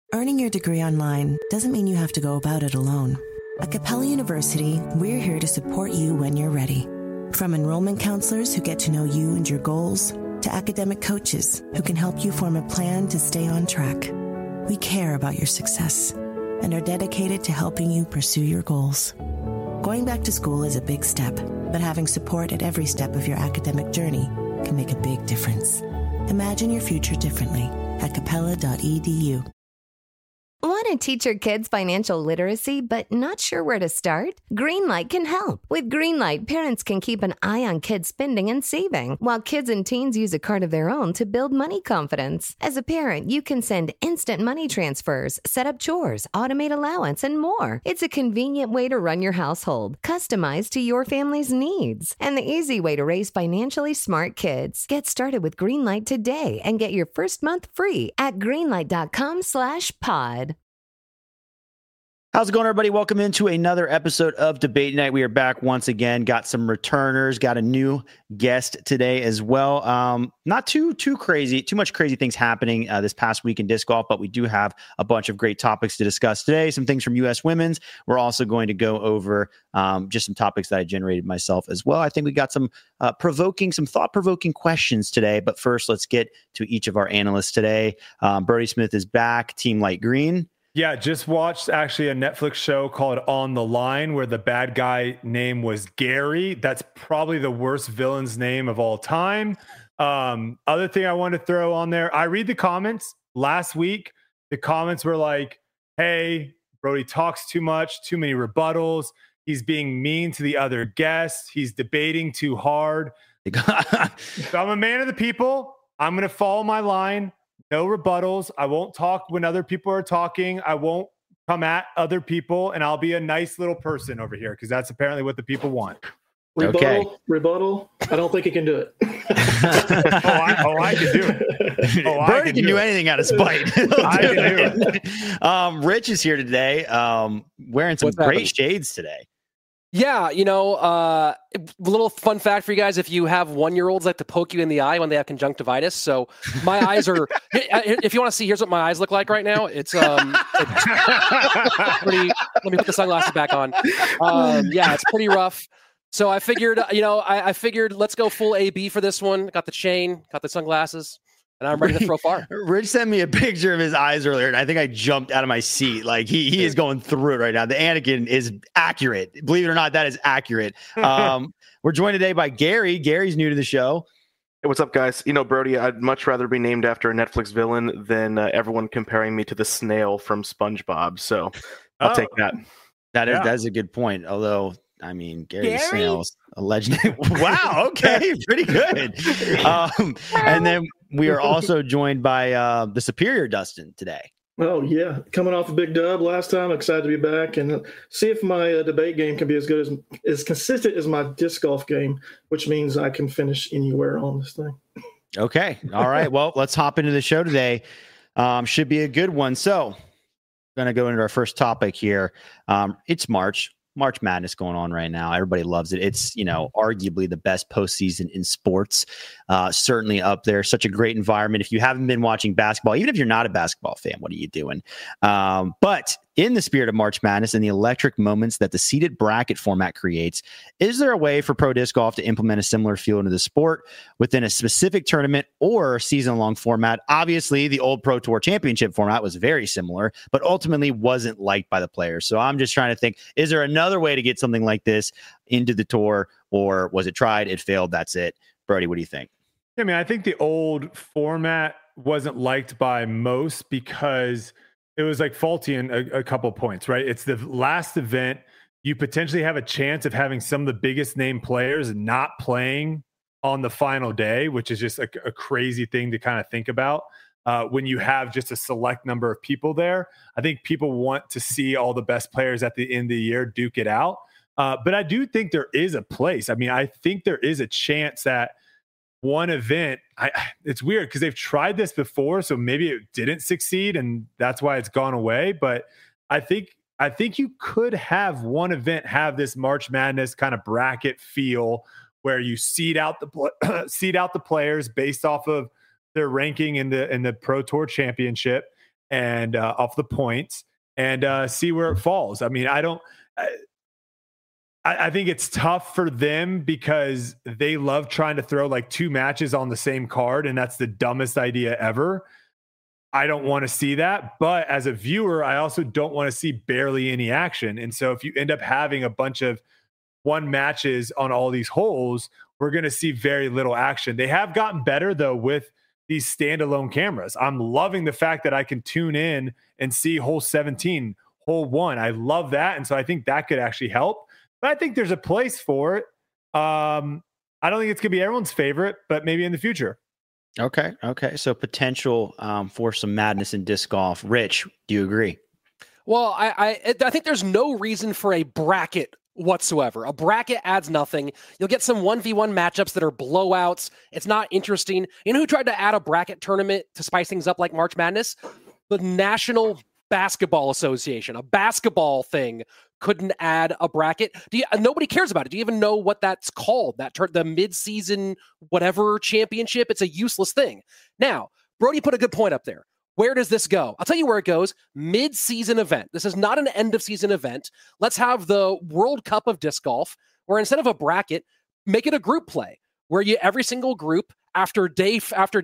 Earning your degree online doesn't mean you have to go about it alone. At Capella University, we're here to support you when you're ready. From enrollment counselors who get to know you and your goals, to academic coaches who can help you form a plan to stay on track. We care about your success and are dedicated to helping you pursue your goals. Going back to school is a big step, but having support at every step of your academic journey can make a big difference. Imagine your future differently at capella.edu. Want to teach your kids financial literacy but not sure where to start? Greenlight can help. With Greenlight, parents can keep an eye on kids' spending and saving, while kids and teens use a card of their own to build money confidence. As a parent, you can send instant money transfers, set up chores, automate allowance, and more. It's a convenient way to run your household, customized to your family's needs, and the easy way to raise financially smart kids. Get started with Greenlight today and get your first month free at greenlight.com/pod. How's it going, everybody? Welcome into another episode of Debate Night. We are back once again. Got some returners. Got a new guest today as well. Not too much crazy things happening this past week in disc golf, but we do have a bunch of great topics to discuss today. Some things from U.S. Women's. We're also going to go over just some topics that I generated myself as well. I think we got some thought-provoking questions today. But first, let's get to each of our analysts today. Brody Smith is back. Team Light Green. Yeah, just watched actually a Netflix show called On the Line where the bad guy name was Gary. That's probably the worst villain's name of all time. Other thing I wanted to throw on there, I read the comments last week. The comments were like, hey, Brody talks too much, too many rebuttals. He's being mean to the other guests. He's debating too hard. So I'm a man of the people. I'm going to follow my line. No rebuttals. I won't talk when other people are talking. I won't come at other people, and I'll be a nice little person over here because that's apparently what the people want. Rebuttal. I don't think he can do it. I can do it. Brody can do anything out of spite. I can do it. Rich is here today, wearing some great shades today. Yeah, a little fun fact for you guys. If you have 1-year-olds like to poke you in the eye when they have conjunctivitis. So my eyes are, if you want to see, here's what my eyes look like right now. It's pretty, let me put the sunglasses back on. Yeah, it's pretty rough. So I figured, I figured let's go full AB for this one. Got the chain, got the sunglasses. And I'm ready to throw far. Rich sent me a picture of his eyes earlier, and I think I jumped out of my seat. Like he is going through it right now. The Anakin is accurate. Believe it or not, that is accurate. We're joined today by Gary. Gary's new to the show. Hey, what's up, guys? Brody, I'd much rather be named after a Netflix villain than everyone comparing me to the snail from SpongeBob. So I'll take that. That's a good point. Although, I mean, Gary Snail's a legend. Wow. Okay. Pretty good. And then we are also joined by the superior Dustin today. Oh, yeah. Coming off a big dub last time. Excited to be back and see if my debate game can be as good as consistent as my disc golf game, which means I can finish anywhere on this thing. Okay. All right. Well, let's hop into the show today. Should be a good one. So going to go into our first topic here. It's March Madness going on right now. Everybody loves it. It's, arguably the best postseason in sports. Certainly up there. Such a great environment. If you haven't been watching basketball, even if you're not a basketball fan, what are you doing? But in the spirit of March Madness and the electric moments that the seeded bracket format creates, is there a way for pro disc golf to implement a similar feel into the sport within a specific tournament or season-long format? Obviously, the old Pro Tour Championship format was very similar, but ultimately wasn't liked by the players. So I'm just trying to think, is there another way to get something like this into the tour, or was it tried, it failed, that's it? Brody, what do you think? I mean, I think the old format wasn't liked by most because it was like faulty in a couple of points, right? It's the last event. You potentially have a chance of having some of the biggest name players not playing on the final day, which is just a crazy thing to kind of think about. When you have just a select number of people there, I think people want to see all the best players at the end of the year duke it out. But I do think there is a place. I mean, I think there is a chance that one event, it's weird because they've tried this before, so maybe it didn't succeed and that's why it's gone away. But I think you could have one event have this March Madness kind of bracket feel where you seed out the players based off of their ranking in the Pro Tour Championship, and off the points and see where it falls. I mean, I think it's tough for them because they love trying to throw like 2 matches on the same card, and that's the dumbest idea ever. I don't want to see that, but as a viewer, I also don't want to see barely any action. And so if you end up having a bunch of 1 matches on all these holes, we're going to see very little action. They have gotten better though with these standalone cameras. I'm loving the fact that I can tune in and see hole 17, hole 1. I love that. And so I think that could actually help. But I think there's a place for it. I don't think it's going to be everyone's favorite, but maybe in the future. Okay. So potential for some madness in disc golf. Rich, do you agree? Well, I think there's no reason for a bracket whatsoever. A bracket adds nothing. You'll get some 1v1 matchups that are blowouts. It's not interesting. You know who tried to add a bracket tournament to spice things up like March Madness? The National Basketball Association, a basketball thing, couldn't add a bracket. Nobody cares about it. Do you even know what that's called? The mid-season whatever championship? It's a useless thing. Now, Brody put a good point up there. Where does this go? I'll tell you where it goes. Mid-season event. This is not an end-of-season event. Let's have the World Cup of Disc Golf, where instead of a bracket, make it a group play, where every single group after day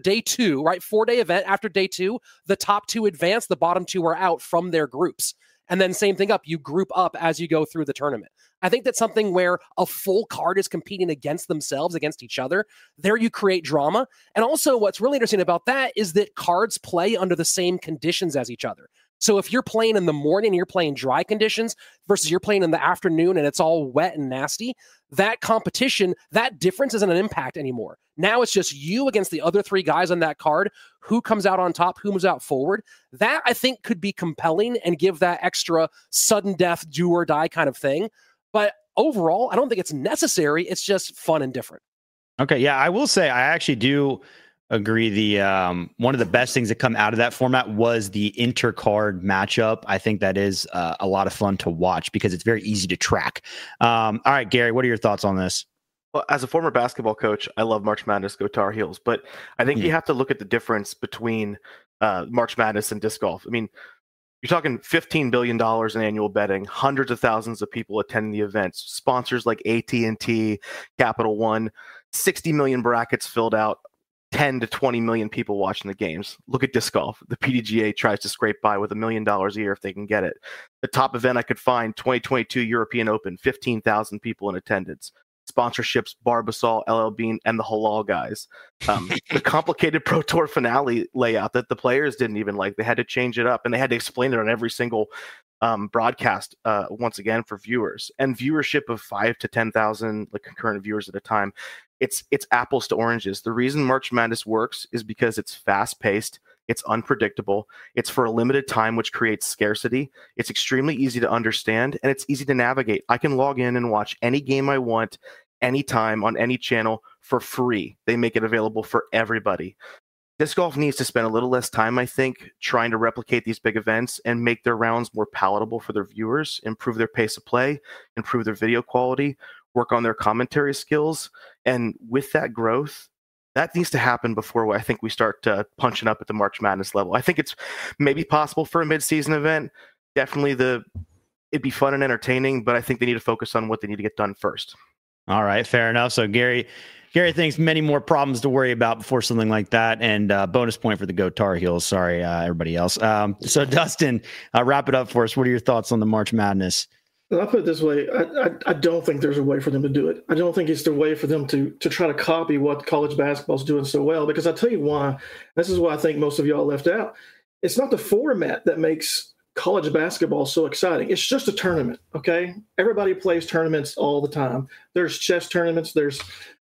2, right? 4-day event after day 2, the top 2 advance, the bottom 2 are out from their groups. And then same thing up, you group up as you go through the tournament. I think that's something where a full card is competing against themselves, against each other. There you create drama. And also what's really interesting about that is that cards play under the same conditions as each other. So if you're playing in the morning, you're playing dry conditions versus you're playing in the afternoon and it's all wet and nasty, that competition, that difference isn't an impact anymore. Now it's just you against the other 3 guys on that card. Who comes out on top, who moves out forward. That I think could be compelling and give that extra sudden death, do or die kind of thing. But overall, I don't think it's necessary. It's just fun and different. Okay. Yeah, I will say I actually do agree. The one of the best things that come out of that format was the intercard matchup. I think that is a lot of fun to watch because it's very easy to track. All right, Gary, what are your thoughts on this? Well, as a former basketball coach, I love March Madness, go Tar Heels, but I think you have to look at the difference between March Madness and disc golf. I mean, you're talking $15 billion in annual betting, hundreds of thousands of people attending the events, sponsors like AT&T, Capital One, 60 million brackets filled out, 10 to 20 million people watching the games. Look at disc golf. The PDGA tries to scrape by with $1 million a year if they can get it. The top event I could find, 2022 European Open, 15,000 people in attendance. Sponsorships, Barbasol, LL Bean, and the Halal guys. The complicated Pro Tour finale layout that the players didn't even like. They had to change it up, and they had to explain it on every single broadcast once again for viewers. And viewership of 5 to 10,000 like concurrent viewers at a time. It's apples to oranges. The reason March Madness works is because it's fast-paced. It's unpredictable. It's for a limited time, which creates scarcity. It's extremely easy to understand, and it's easy to navigate. I can log in and watch any game I want, anytime, on any channel for free. They make it available for everybody. Disc golf needs to spend a little less time, I think, trying to replicate these big events and make their rounds more palatable for their viewers, improve their pace of play, improve their video quality, work on their commentary skills. And with that growth, that needs to happen before I think we start punching up at the March Madness level. I think it's maybe possible for a mid-season event. Definitely it'd be fun and entertaining, but I think they need to focus on what they need to get done first. All right, fair enough. So Gary thinks many more problems to worry about before something like that. And bonus point for the Go Tar Heels. Sorry, everybody else. So Dustin, wrap it up for us. What are your thoughts on the March Madness? I'll put it this way. I don't think there's a way for them to do it. I don't think it's the way for them to try to copy what college basketball is doing so well, because I'll tell you why. This is why I think most of y'all left out. It's not the format that makes college basketball so exciting. It's just a tournament, okay? Everybody plays tournaments all the time. There's chess tournaments. There's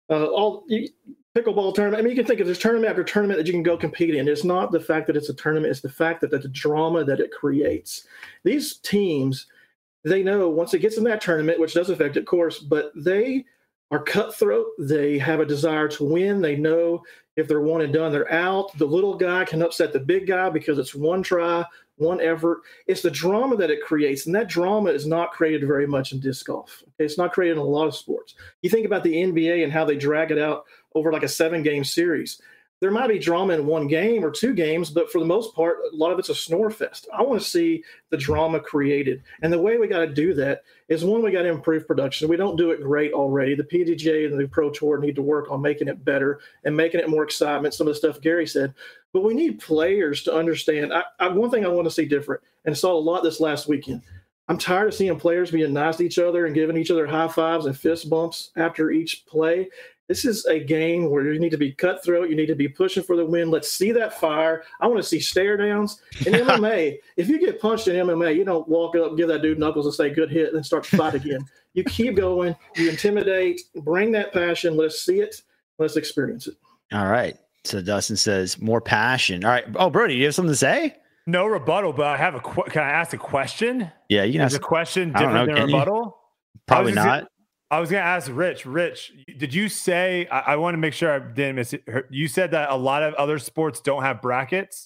pickleball tournament. I mean, you can think of there's tournament after tournament that you can go compete in. It's not the fact that it's a tournament. It's the fact that the drama that it creates. These teams, they know once it gets in that tournament, which does affect it, of course, but they are cutthroat. They have a desire to win. They know if they're one and done, they're out. The little guy can upset the big guy because it's one try, one effort. It's the drama that it creates, and that drama is not created very much in disc golf. Okay? It's not created in a lot of sports. You think about the NBA and how they drag it out over like a 7-game series. there might be drama in one game or two games, but for the most part, a lot of it's a snore fest. I want to see the drama created. And the way we got to do that is, one, we got to improve production. We don't do it great already. The PDGA and the Pro Tour need to work on making it better and making it more excitement, some of the stuff Gary said. But we need players to understand. One thing I want to see different, and saw a lot this last weekend, I'm tired of seeing players being nice to each other and giving each other high fives and fist bumps after each play. This is a game where you need to be cutthroat. You need to be pushing for the win. Let's see that fire. I want to see stare downs. In MMA, if you get punched in MMA, you don't walk up, give that dude knuckles and say, good hit, and then start to fight again. You keep going. You intimidate. Bring that passion. Let's see it. Let's experience it. All right. So Dustin says more passion. All right. Oh, Brody, do you have something to say? No rebuttal, but I have can I ask a question? Yeah, you can ask a question different than rebuttal? Probably not. I was going to ask Rich. Rich, did you say, I want to make sure I didn't miss it. You said that a lot of other sports don't have brackets?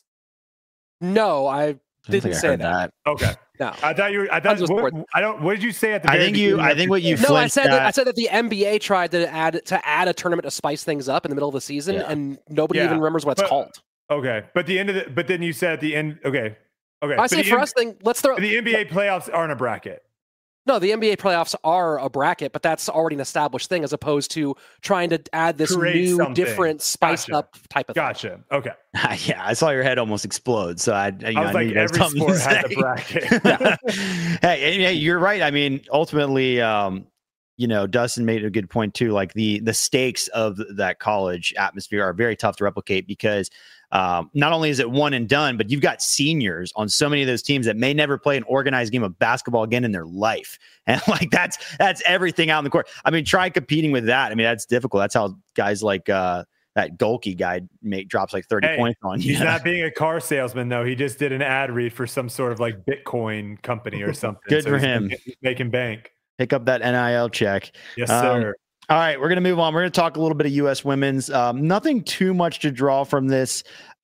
No, I didn't say that. Okay. No. I thought what did you say at the very beginning? I think what you No, I said that the NBA tried to add a tournament to spice things up in the middle of the season, and nobody even remembers what it's called. Okay. But then you said at the end, okay. I say for us, let's throw the NBA playoffs aren't a bracket. No, the NBA playoffs are a bracket, but that's already an established thing, as opposed to trying to add this new, different, spiced up type of thing. Gotcha. Okay. Yeah, I saw your head almost explode. So I was like, every sport has a bracket. Hey, you're right. I mean, ultimately, Dustin made a good point too. Like the stakes of that college atmosphere are very tough to replicate because not only is it one and done, but you've got seniors on so many of those teams that may never play an organized game of basketball again in their life. And like, that's everything out in the court. I mean, try competing with that. I mean, that's difficult. That's how guys like, that Golke guy drops like 30 points on you. He's not being a car salesman though. He just did an ad read for some sort of like Bitcoin company or something. Good for him. Making bank. Pick up that NIL check. Yes, sir. All right, we're going to move on. We're going to talk a little bit of U.S. women's. Nothing too much to draw from this.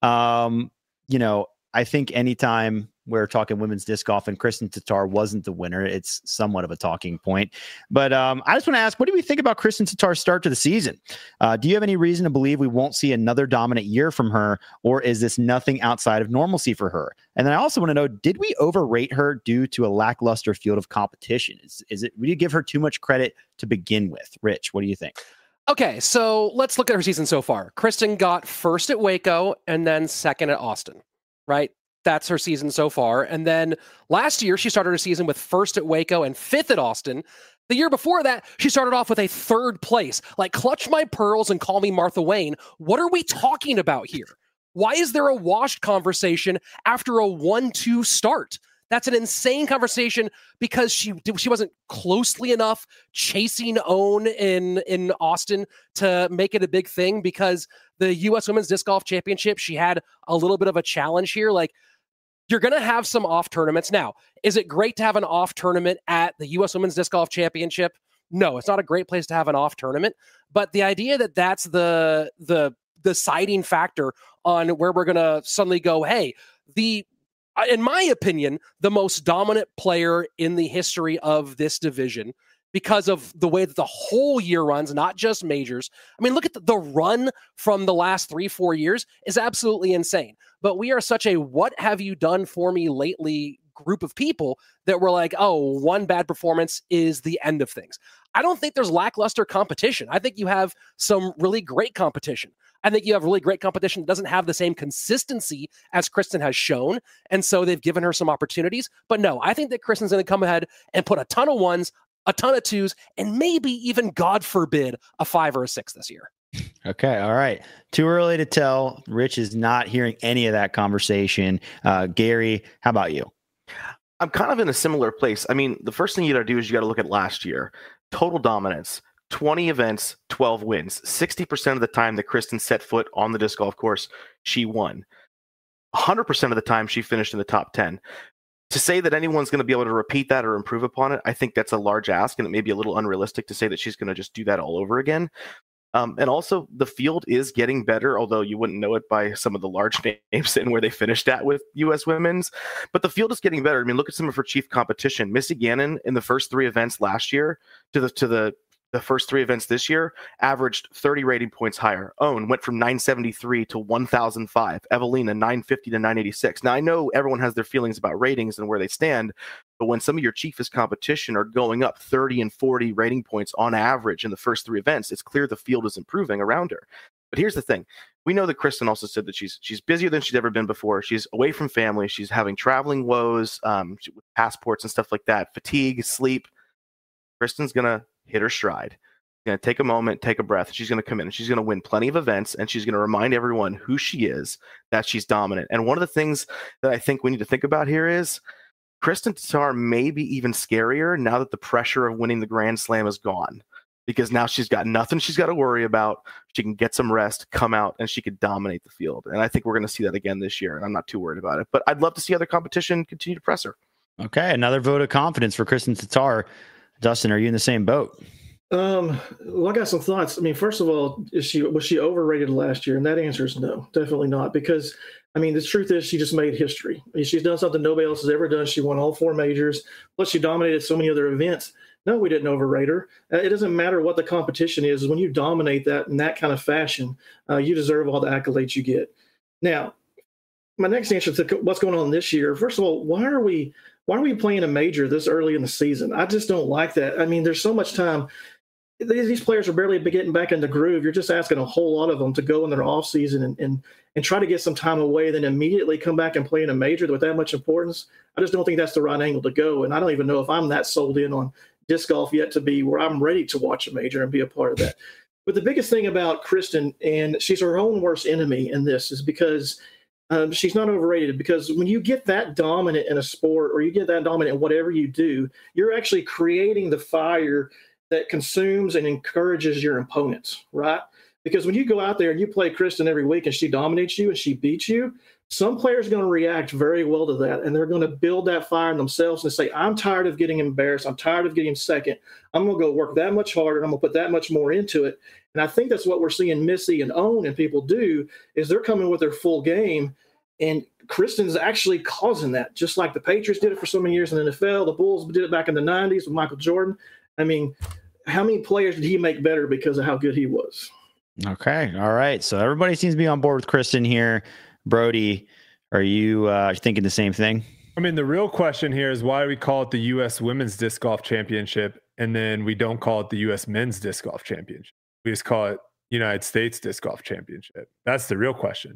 I think anytime we're talking women's disc golf and Kristen Tatar wasn't the winner, it's somewhat of a talking point. But I just want to ask, what do we think about Kristen Tatar's start to the season? Do you have any reason to believe we won't see another dominant year from her, or is this nothing outside of normalcy for her? And then I also want to know, did we overrate her due to a lackluster field of competition? Would you give her too much credit to begin with? Rich, what do you think? Okay, so let's look at her season so far. Kristen got first at Waco and then second at Austin, right? That's her season so far. And then last year, she started her season with first at Waco and fifth at Austin. The year before that, she started off with a third place. Like, clutch my pearls and call me Martha Wayne. What are we talking about here? Why is there a washed conversation after a 1-2 start? That's an insane conversation because she wasn't closely enough chasing Own in Austin to make it a big thing, because the U.S. Women's Disc Golf Championship, she had a little bit of a challenge here. Like, you're going to have some off tournaments. Now, is it great to have an off tournament at the U.S. Women's Disc Golf Championship? No, it's not a great place to have an off tournament. But the idea that that's the deciding factor on where we're going to suddenly go, hey, in my opinion, the most dominant player in the history of this division, because of the way that the whole year runs, not just majors. I mean, look at the run from the last 3-4 years is absolutely insane. But we are such a what have you done for me lately group of people that we're like, oh, one bad performance is the end of things. I don't think there's lackluster competition. I think you have some really great competition. I think you have really great competition that doesn't have the same consistency as Kristen has shown. And so they've given her some opportunities. But no, I think that Kristen's going to come ahead and put a ton of ones, a ton of twos, and maybe even, God forbid, a 5 or a 6 this year. Okay. All right. Too early to tell. Rich is not hearing any of that conversation. Gary, how about you? I'm kind of in a similar place. I mean, the first thing you got to do is you got to look at last year. Total dominance, 20 events, 12 wins. 60% of the time that Kristen set foot on the disc golf course, she won. 100% of the time she finished in the top 10. To say that anyone's going to be able to repeat that or improve upon it, I think that's a large ask, and it may be a little unrealistic to say that she's going to just do that all over again. And also, the field is getting better, although you wouldn't know it by some of the large names and where they finished at with U.S. Women's. But the field is getting better. I mean, look at some of her chief competition. Missy Gannon in the first 3 events last year to the the first 3 events this year, averaged 30 rating points higher. Owen went from 973 to 1005. Evelina, 950 to 986. Now, I know everyone has their feelings about ratings and where they stand, but when some of your chiefest competition are going up 30 and 40 rating points on average in the first 3 events, it's clear the field is improving around her. But here's the thing. We know that Kristen also said that she's busier than she's ever been before. She's away from family. She's having traveling woes, with passports and stuff like that, fatigue, sleep. Kristen's going to hit her stride. She's going to take a moment, take a breath. She's going to come in and she's going to win plenty of events, and she's going to remind everyone who she is, that she's dominant. And one of the things that I think we need to think about here is Kristin Tattar may be even scarier now that the pressure of winning the Grand Slam is gone, because now she's got nothing she's got to worry about. She can get some rest, come out, and she could dominate the field. And I think we're going to see that again this year, and I'm not too worried about it. But I'd love to see other competition continue to press her. Okay, another vote of confidence for Kristin Tattar. Dustin, are you in the same boat? Well, I got some thoughts. I mean, first of all, was she overrated last year? And that answer is no, definitely not. Because, I mean, the truth is she just made history. I mean, she's done something nobody else has ever done. She won all 4 majors. Plus, she dominated so many other events. No, we didn't overrate her. It doesn't matter what the competition is. When you dominate that in that kind of fashion, you deserve all the accolades you get. Now, my next answer to what's going on this year, first of all, why are we playing a major this early in the season? I just don't like that. I mean, there's so much time. These players are barely getting back in the groove. You're just asking a whole lot of them to go in their off season and try to get some time away, then immediately come back and play in a major with that much importance. I just don't think that's the right angle to go. And I don't even know if I'm that sold in on disc golf yet to be where I'm ready to watch a major and be a part of that. But the biggest thing about Kristin, and she's her own worst enemy in this, is because she's not overrated. Because when you get that dominant in a sport, or you get that dominant in whatever you do, you're actually creating the fire that consumes and encourages your opponents, right? Because when you go out there and you play Kristin every week and she dominates you and she beats you, some players are going to react very well to that, and they're going to build that fire in themselves and say, I'm tired of getting embarrassed. I'm tired of getting second. I'm going to go work that much harder. I'm going to put that much more into it. And I think that's what we're seeing Missy and Owen and people do, is they're coming with their full game, and Kristin's actually causing that, just like the Patriots did it for so many years in the NFL. The Bulls did it back in the 90s with Michael Jordan. I mean, how many players did he make better because of how good he was? Okay. All right. So everybody seems to be on board with Kristin here. Brody, are you thinking the same thing? I mean, the real question here is why we call it the U.S. Women's Disc Golf Championship, and then we don't call it the U.S. Men's Disc Golf Championship. We just call it United States Disc Golf Championship. That's the real question.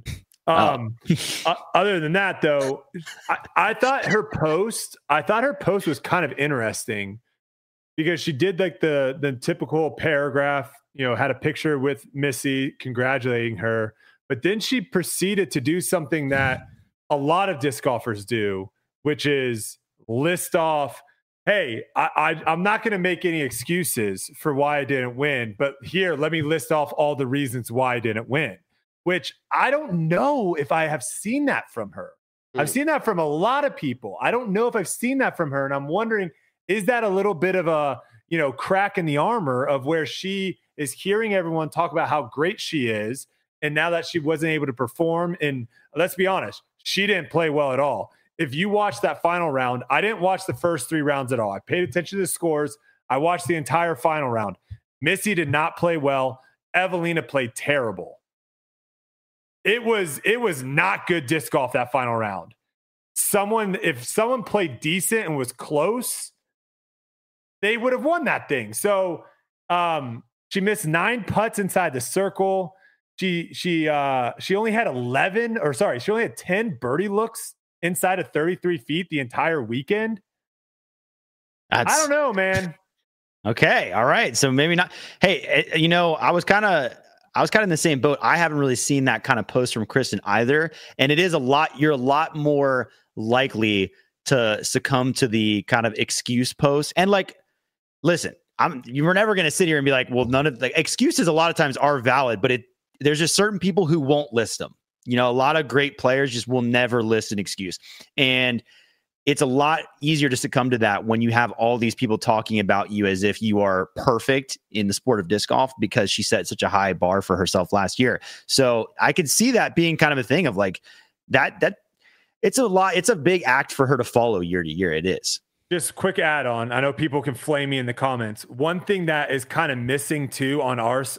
Other than that, though, I thought her post was kind of interesting, because she did like the typical paragraph, had a picture with Missy congratulating her, but then she proceeded to do something that a lot of disc golfers do, which is list off, hey, I'm not going to make any excuses for why I didn't win, but here, let me list off all the reasons why I didn't win, which I don't know if I have seen that from her. I've seen that from a lot of people. I don't know if I've seen that from her. And I'm wondering, is that a little bit of a, crack in the armor of where she is hearing everyone talk about how great she is, and now that she wasn't able to perform, and let's be honest, she didn't play well at all. If you watch that final round, I didn't watch the first 3 rounds at all. I paid attention to the scores. I watched the entire final round. Missy did not play well. Evelina played terrible. It was not good disc golf that final round. If someone played decent and was close, they would have won that thing. So she missed 9 putts inside the circle. She only had 10 birdie looks inside of 33 feet the entire weekend. I don't know, man. Okay. All right. So maybe not. Hey, I was kind of in the same boat. I haven't really seen that kind of post from Kristin either. And it is you're a lot more likely to succumb to the kind of excuse post. And listen, you were never going to sit here and be like, well, none of the excuses a lot of times are valid, but there's just certain people who won't list them. A lot of great players just will never list an excuse. And it's a lot easier to succumb to that when you have all these people talking about you as if you are perfect in the sport of disc golf, because she set such a high bar for herself last year. So I could see that being kind of a thing of that it's a big act for her to follow year to year. It is. Just quick add on. I know people can flame me in the comments. One thing that is kind of missing too on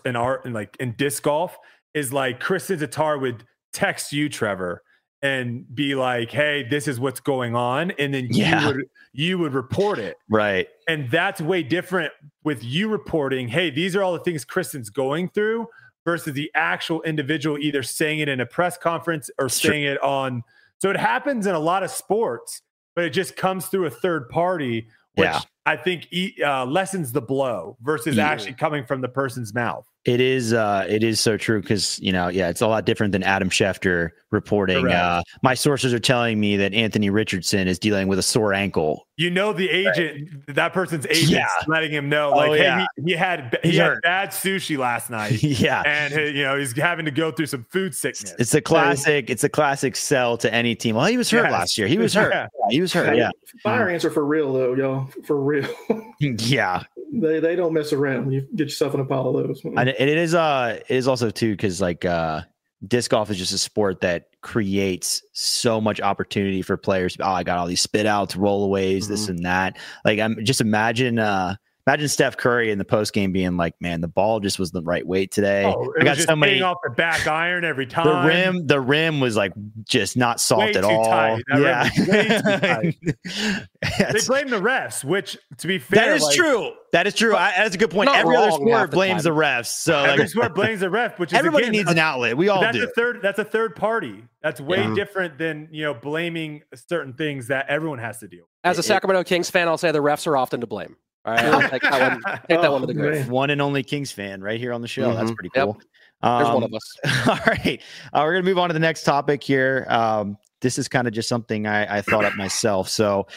in disc golf is like Kristin Tattar would text you, Trevor, and be like, "Hey, this is what's going on," and then you would report it, right? And that's way different with you reporting, "Hey, these are all the things Kristin's going through," versus the actual individual either saying it in a press conference or saying it on. So it happens in a lot of sports, but it just comes through a third party, which I think lessens the blow versus actually coming from the person's mouth. It is so true because, it's a lot different than Adam Schefter reporting. My sources are telling me that Anthony Richardson is dealing with a sore ankle. The agent, that person's agent, letting him know, hey, he had bad sushi last night. And he's having to go through some food sickness. It's a classic sell to any team. Well, he was hurt last year. He was hurt. Yeah, he was hurt. Yeah. Fire ants are for real though, y'all. For real. Yeah. They don't mess around. You get yourself in a pile of those. And it is also too, because disc golf is just a sport that creates so much opportunity for players. I got all these spit outs, rollaways, this and that. Like, I'm just imagine Steph Curry in the post game being like, "Man, the ball just was the right weight today. I got so many off the back iron every time. The rim was like just not soft at all. Tight. Yeah, way too tight. They blame the refs, which, to be fair, that is true. That is true. That's a good point. Every other sport blames the refs. So every sport blames the ref, which is everybody needs an outlet. We all do. That's a third party. That's way different than blaming certain things that everyone has to deal with. As a Sacramento Kings fan, I'll say the refs are often to blame. All right, I'll take that one to the grave. One and only Kings fan right here on the show. That's pretty cool. Yep. There's one of us. All right. We're going to move on to the next topic here. This is kind of just something I thought up myself. So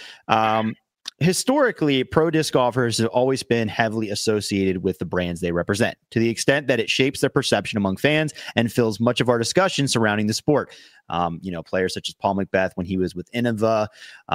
historically, pro disc golfers have always been heavily associated with the brands they represent, to the extent that it shapes their perception among fans and fills much of our discussion surrounding the sport. Players such as Paul McBeth when he was with Innova,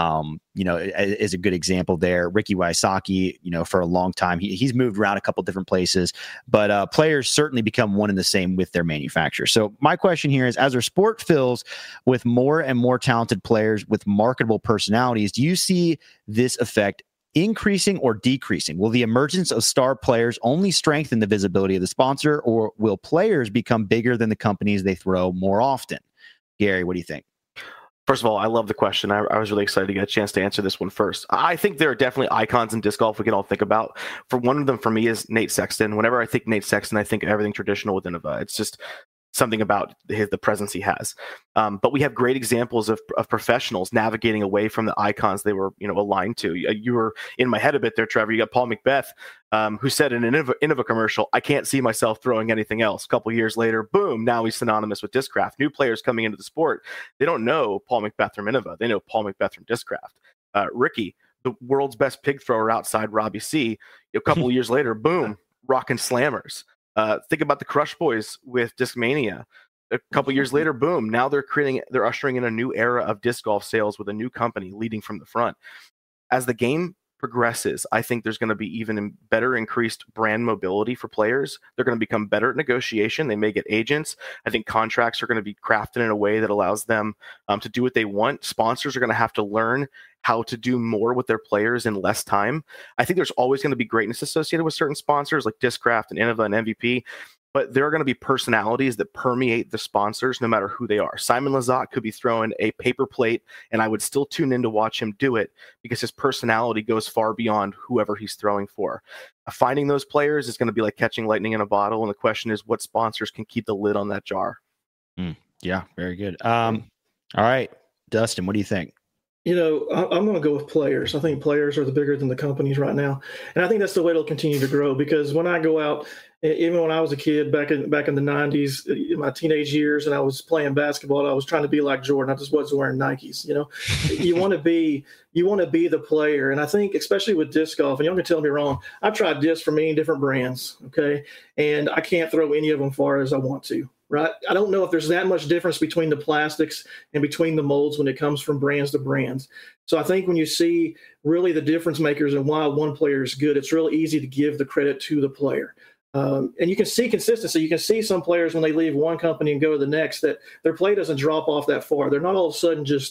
is a good example there. Ricky Wysocki, for a long time, he's moved around a couple different places, but players certainly become one and the same with their manufacturer. So my question here is, as our sport fills with more and more talented players with marketable personalities, do you see this effect increasing or decreasing? Will the emergence of star players only strengthen the visibility of the sponsor, or will players become bigger than the companies they throw more often? Gary, what do you think? First of all, I love the question. I was really excited to get a chance to answer this one first. I think there are definitely icons in disc golf we can all think about. For one of them, for me, is Nate Sexton. Whenever I think Nate Sexton, I think everything traditional with Innova. It's just something about the presence he has. But we have great examples of professionals navigating away from the icons they were aligned to. You were in my head a bit there, Trevor. You got Paul McBeth, who said in an Innova commercial, "I can't see myself throwing anything else." A couple years later, boom, now he's synonymous with Discraft. New players coming into the sport, they don't know Paul McBeth from Innova. They know Paul McBeth from Discraft. Ricky, the world's best pig thrower outside Robbie C. A couple years later, boom, rocking slammers. Think about the Crush Boys with Discmania. A couple years later, boom, now they're ushering in a new era of disc golf sales with a new company leading from the front. As the game progresses, I think there's going to be even better increased brand mobility for players. They're going to become better at negotiation. They may get agents. I think contracts are going to be crafted in a way that allows them to do what they want. Sponsors are going to have to learn how to do more with their players in less time. I think there's always going to be greatness associated with certain sponsors like Discraft and Innova and MVP, but there are going to be personalities that permeate the sponsors no matter who they are. Simon Lizotte could be throwing a paper plate, and I would still tune in to watch him do it because his personality goes far beyond whoever he's throwing for. Finding those players is going to be like catching lightning in a bottle, and the question is what sponsors can keep the lid on that jar. Yeah, very good. All right, Dustin, what do you think? I'm going to go with players. I think players are bigger than the companies right now. And I think that's the way it'll continue to grow, because when I go out, even when I was a kid back in the 90s, in my teenage years, and I was playing basketball, I was trying to be like Jordan. I just wasn't wearing Nikes. You want to be the player. And I think especially with disc golf, and y'all can tell me wrong, I've tried discs from many different brands. Okay. And I can't throw any of them far as I want to. Right. I don't know if there's that much difference between the plastics and between the molds when it comes from brands to brands. So I think when you see really the difference makers and why one player is good, it's really easy to give the credit to the player. And you can see consistency. You can see some players when they leave one company and go to the next that their play doesn't drop off that far. They're not all of a sudden just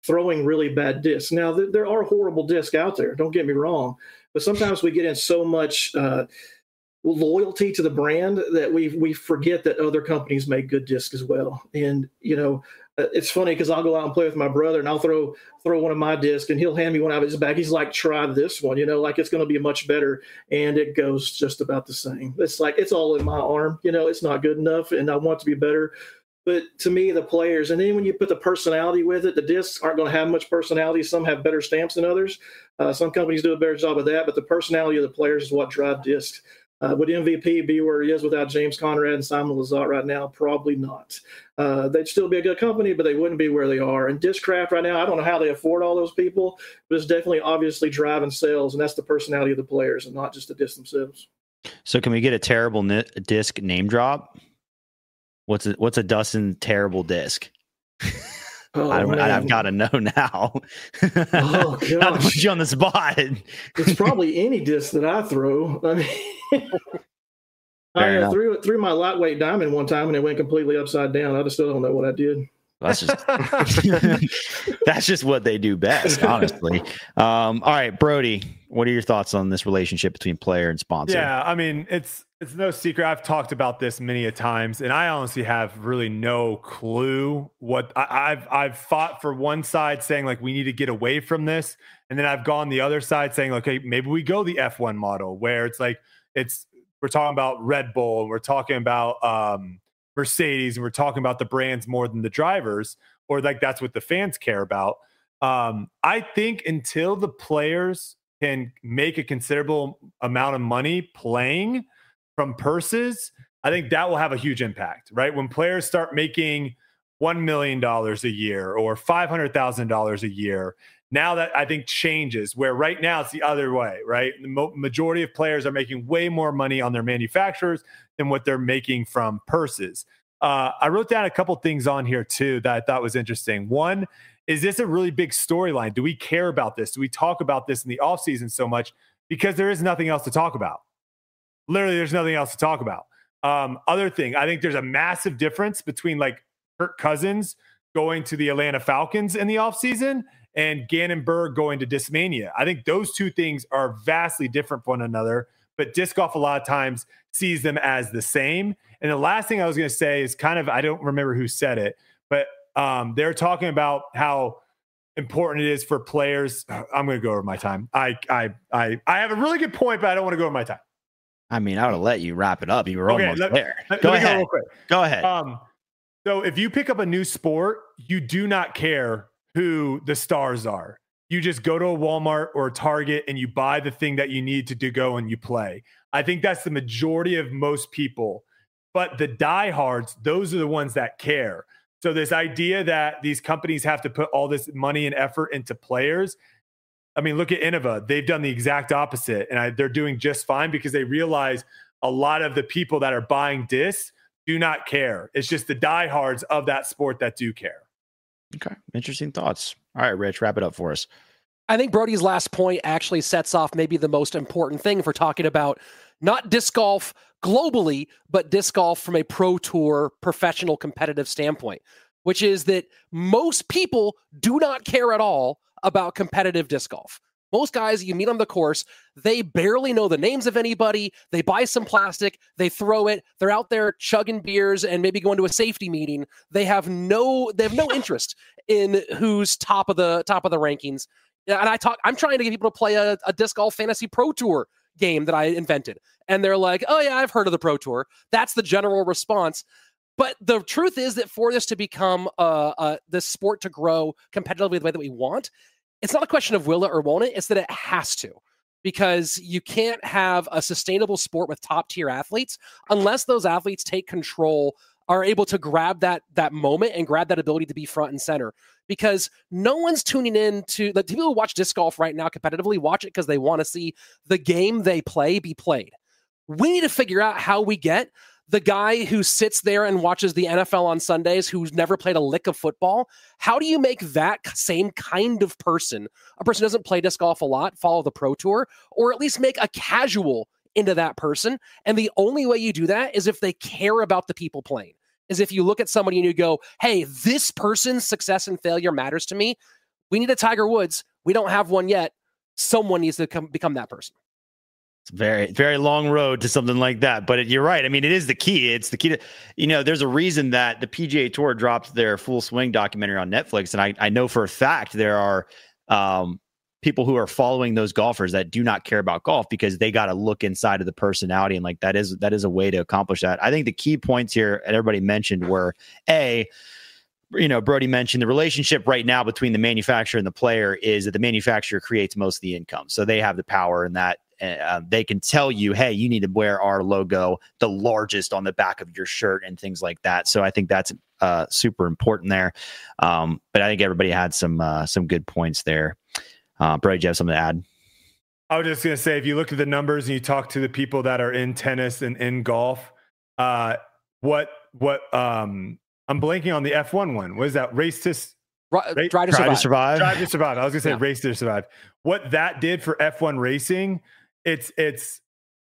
throwing really bad discs. Now, there are horrible discs out there, don't get me wrong, but sometimes we get in so much loyalty to the brand that we forget that other companies make good discs as well. And, it's funny because I'll go out and play with my brother and I'll throw one of my discs and he'll hand me one out of his bag. He's like, try this one, like it's going to be much better. And it goes just about the same. It's like, it's all in my arm, it's not good enough and I want it to be better. But to me, the players, and then when you put the personality with it, the discs aren't going to have much personality. Some have better stamps than others. Some companies do a better job of that, but the personality of the players is what drive discs. Would MVP be where he is without James Conrad and Simon Lizotte right now? Probably not. They'd still be a good company, but they wouldn't be where they are. And Discraft right now, I don't know how they afford all those people, but it's definitely obviously driving sales, and that's the personality of the players and not just the disc themselves. So can we get a terrible disc name drop? What's a Dustin terrible disc? Oh, I've got to know now. Oh, gosh. Not to put you on the spot. It's probably any disc that I throw. I mean, I threw my lightweight diamond one time and it went completely upside down. I just still don't know what I did. That's just what they do best, honestly. All right, Brody, what are your thoughts on this relationship between player and sponsor? Yeah, I mean, it's no secret. I've talked about this many a times, and I honestly have really no clue what I've fought for one side saying like we need to get away from this, and then I've gone the other side saying okay, maybe we go the F1 model where it's like we're talking about Red Bull and we're talking about Mercedes and we're talking about the brands more than the drivers, or like that's what the fans care about. I think until the players can make a considerable amount of money playing from purses, I think that will have a huge impact, right? When players start making $1 million a year or $500,000 a year, now that I think changes, where right now it's the other way, right? The majority of players are making way more money on their manufacturers than what they're making from purses. I wrote down a couple things on here too that I thought was interesting. One, is this a really big storyline? Do we care about this? Do we talk about this in the offseason so much? Because there is nothing else to talk about. Literally, there's nothing else to talk about. Other thing, I think there's a massive difference between like Kirk Cousins going to the Atlanta Falcons in the offseason and Gannon Berg going to Discmania. I think those two things are vastly different from one another, but disc golf a lot of times sees them as the same. And the last thing I was going to say is kind of, I don't remember who said it, but they're talking about how important it is for players. I'm going to go over my time. I have a really good point, but I don't want to go over my time. I mean, I would have let you wrap it up. You were almost there. Go ahead. Real quick. Go ahead. So if you pick up a new sport, you do not care who the stars are. You just go to a Walmart or a Target and you buy the thing that you need to go and you play. I think that's the majority of most people. But the diehards, those are the ones that care. So this idea that these companies have to put all this money and effort into players, I mean, look at Innova. They've done the exact opposite, and they're doing just fine because they realize a lot of the people that are buying discs do not care. It's just the diehards of that sport that do care. Okay, interesting thoughts. All right, Rich, wrap it up for us. I think Brody's last point actually sets off maybe the most important thing if we're talking about not disc golf globally, but disc golf from a pro tour professional competitive standpoint, which is that most people do not care at all about competitive disc golf. Most guys you meet on the course, they barely know the names of anybody. They buy some plastic, they throw it. They're out there chugging beers and maybe going to a safety meeting. They have no interest in who's top of the rankings. And I'm trying to get people to play a disc golf fantasy pro tour game that I invented. And they're like, oh yeah, I've heard of the pro tour. That's the general response. But the truth is that for this to become this sport to grow competitively the way that we want, it's not a question of will it or won't it. It's that it has to, because you can't have a sustainable sport with top tier athletes unless those athletes take control, are able to grab that moment and grab that ability to be front and center. Because no one's tuning in to the people who watch disc golf right now competitively watch it because they want to see the game they play be played. We need to figure out how we get the guy who sits there and watches the NFL on Sundays, who's never played a lick of football. How do you make that same kind of person, a person who doesn't play disc golf a lot, follow the pro tour, or at least make a casual into that person? And the only way you do that is if they care about the people playing. Is if you look at somebody and you go, hey, this person's success and failure matters to me. We need a Tiger Woods. We don't have one yet. Someone needs to become that person. It's a very, very long road to something like that. But you're right. I mean, it is the key. It's the key to, there's a reason that the PGA Tour dropped their Full Swing documentary on Netflix. And I know for a fact there are people who are following those golfers that do not care about golf because they got to look inside of the personality. And like, that is a way to accomplish that. I think the key points here, and everybody mentioned, were Brody mentioned the relationship right now between the manufacturer and the player is that the manufacturer creates most of the income. So they have the power in that they can tell you, hey, you need to wear our logo, the largest on the back of your shirt and things like that. So I think that's super important there. But I think everybody had some good points there. Brody, do you have something to add? I was just going to say, if you look at the numbers and you talk to the people that are in tennis and in golf, I'm blanking on the F1 one. What is that? Drive to Survive. Drive to Survive. I was going to say Race to Survive. What that did for F1 racing, it's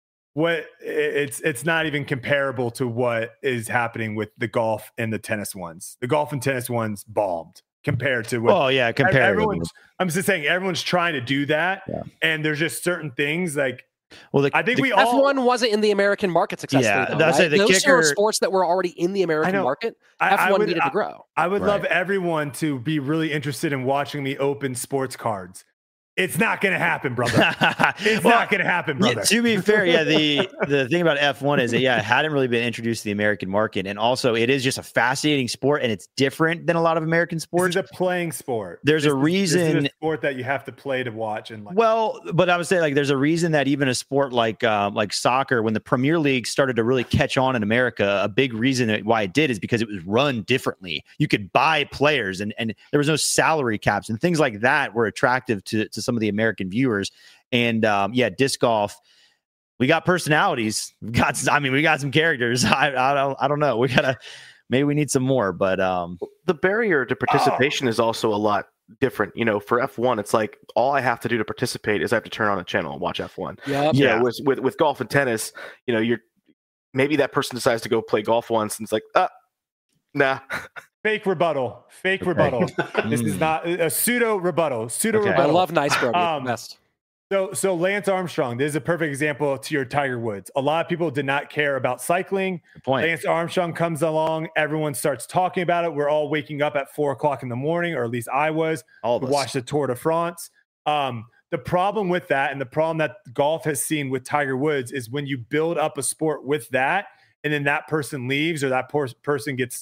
not even comparable to what is happening with the golf and the tennis ones. The golf and tennis ones bombed compared to what. Oh yeah, I'm just saying everyone's trying to do that, and there's just certain things like. Well, I think F1 wasn't in the American market successfully. Yeah, though, right? Those kicker, are sports that were already in the American market. F1 needed to grow. I would love everyone to be really interested in watching me open sports cards. It's not going to happen, brother. It's not going to happen, brother. Yeah, to be fair, the thing about F1 is that, it hadn't really been introduced to the American market. And also, it is just a fascinating sport, and it's different than a lot of American sports. It's a playing sport. There's a reason. This is a sport that you have to play to watch. And but I would say, there's a reason that even a sport like soccer, when the Premier League started to really catch on in America, a big reason why it did is because it was run differently. You could buy players, and there was no salary caps, and things like that were attractive to some of the American viewers. And disc golf, we got personalities. We got some characters. I don't know. Maybe we need some more, but the barrier to participation is also a lot different. For F1, it's like all I have to do to participate is I have to turn on a channel and watch F1. Yeah. With golf and tennis, you're maybe that person decides to go play golf once and it's like, nah. Fake rebuttal. This is not a pseudo rebuttal. I love nice Brody. Best. So Lance Armstrong, this is a perfect example to your Tiger Woods. A lot of people did not care about cycling. Good point. Lance Armstrong comes along. Everyone starts talking about it. We're all waking up at 4:00 in the morning, or at least I was, to watch the Tour de France. The problem with that, and the problem that golf has seen with Tiger Woods, is when you build up a sport with that, and then that person leaves, or that person gets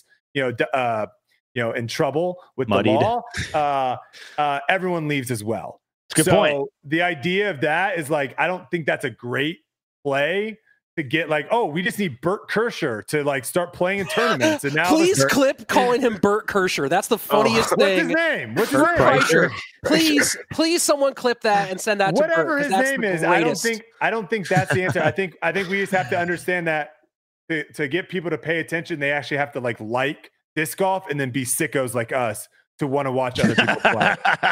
in trouble with Muddied. the law, everyone leaves as well. Good point. The idea of that is I don't think that's a great play to get we just need Bert Kreischer to start playing in tournaments. And now please clip calling him Bert Kreischer. That's the funniest thing. What's his name? Kreischer. Please someone clip that and send that to whatever Bert, his name is. I don't think that's the answer. I think we just have to understand that to get people to pay attention, they actually have to like disc golf and then be sickos like us to want to watch other people play.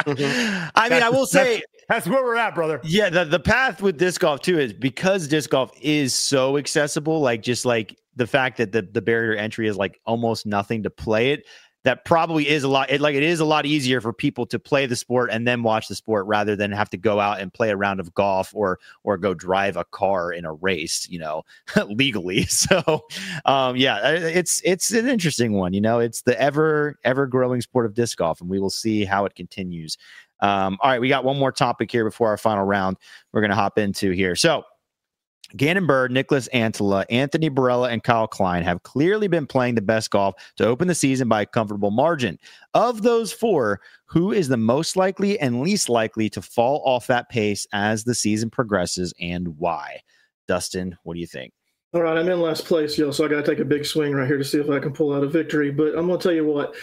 I will say that's where we're at, brother. Yeah, the path with disc golf too is because disc golf is so accessible, the fact that the barrier to entry is almost nothing to play it. That probably is a lot. It is a lot easier for people to play the sport and then watch the sport rather than have to go out and play a round of golf or go drive a car in a race, legally. So, it's an interesting one. It's the ever growing sport of disc golf, and we will see how it continues. All right, we got one more topic here before our final round. We're going to hop into here. So, Gannon Buhr, Nicholas Antela, Anthony Barela, and Kyle Klein have clearly been playing the best golf to open the season by a comfortable margin. Of those four, who is the most likely and least likely to fall off that pace as the season progresses, and why? Dustin, what do you think? All right, I'm in last place, so I got to take a big swing right here to see if I can pull out a victory. But I'm going to tell you what,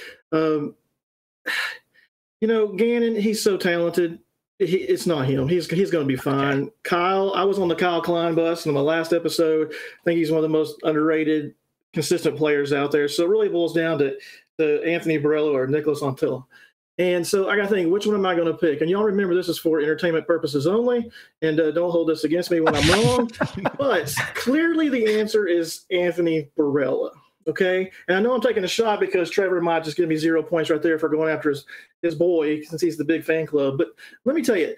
Gannon, he's so talented. It's not him. He's going to be fine. Okay. Kyle, I was on the Kyle Klein bus in my last episode. I think he's one of the most underrated, consistent players out there. So it really boils down to Anthony Barela or Nicholas Antela. And so I got to think, which one am I going to pick? And y'all remember, this is for entertainment purposes only, and don't hold this against me when I'm wrong. But clearly the answer is Anthony Barela. Okay. And I know I'm taking a shot because Trevor might just give me 0 points right there for going after his boy since he's the big fan club. But let me tell you,